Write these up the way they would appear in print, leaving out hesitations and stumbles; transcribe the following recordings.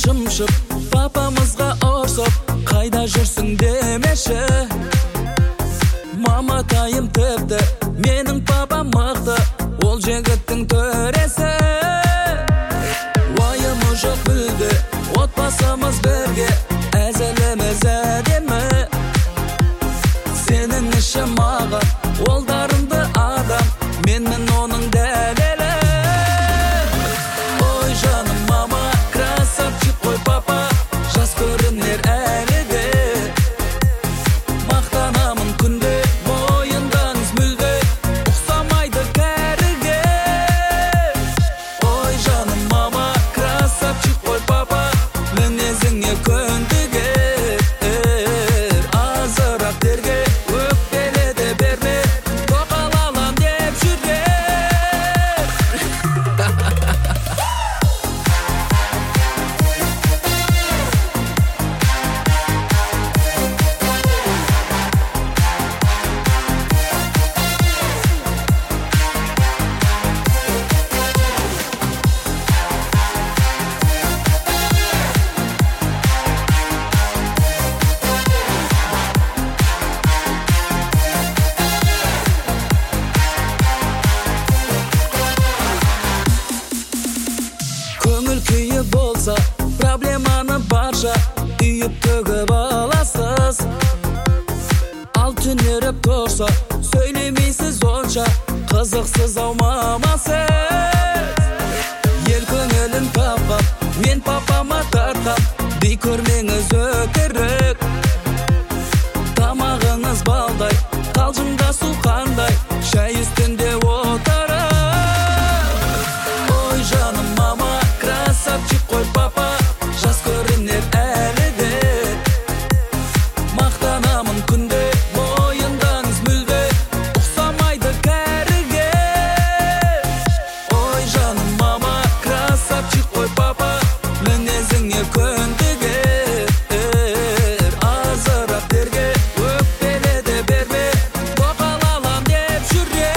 шымшып папамызға ұрсып қайда жүрсің демеші. Маматайым тіпті менің папам мықты, ол жігіттің төресі. Уайымы жоқ мүлде, отбасымыз бірге, әзіліміз әдемі. Сенің іші маған, ол дарынды адам, менмін оның дәлелі. Ой жаным мама, красавчик қой папа, жас көрінер әлі де. Мақтанамын күнде, бойындаңыз мүлде, ұқсамайды кәріге. Ой жаным мама, красавчик қой папа, мінезіңе көндігер. Азырақ терге, өкпеле де берме, тоқалалам деп жүргер. Көңіл күйі болса, проблеманы барша үйіп төгіп аласыз. Ал түнеріп тұрса, сөйлемейсіз онша, қызықсыз ау мамасыз. Ел көңілін тапқам, мен папама тартқам, дей көрмеңіз өтірік. Тамағыңыз балдай, қалжыңға су қандай, шай үстінде отырып. Ой жаным мама, красавчик қой папа, жас көрінер әлі де. Мақтанамын күнде, бойындаңыз мүлде, ұқсамайды кәріге. Ой жаным мама, красавчик қой папа, мінезіңе көндігер. Азырақ терге, өкпеле де берме, тоқалалам деп жүрер.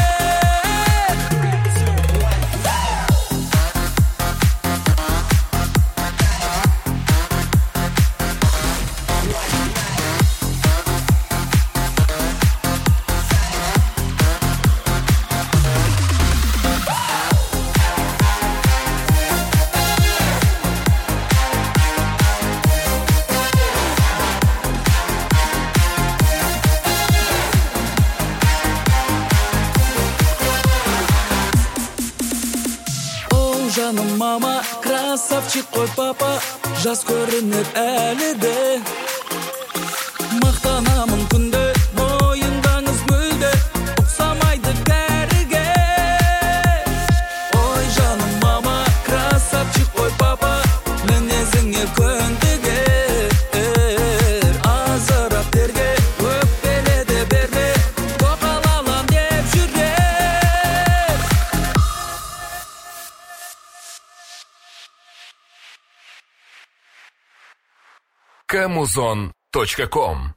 Оу жаным мама, красавчик қой папа, жас көрінер әлі де. Мақтанамын күнде, бойындаңыз мүлде, ұқсамайды кәріге. Ой жаным мама, красавчик қой папа, мінезіңе көндігер. Азырақ терге, өкпеле де берме, тоқалалам деп жүрер. Kamuzon.com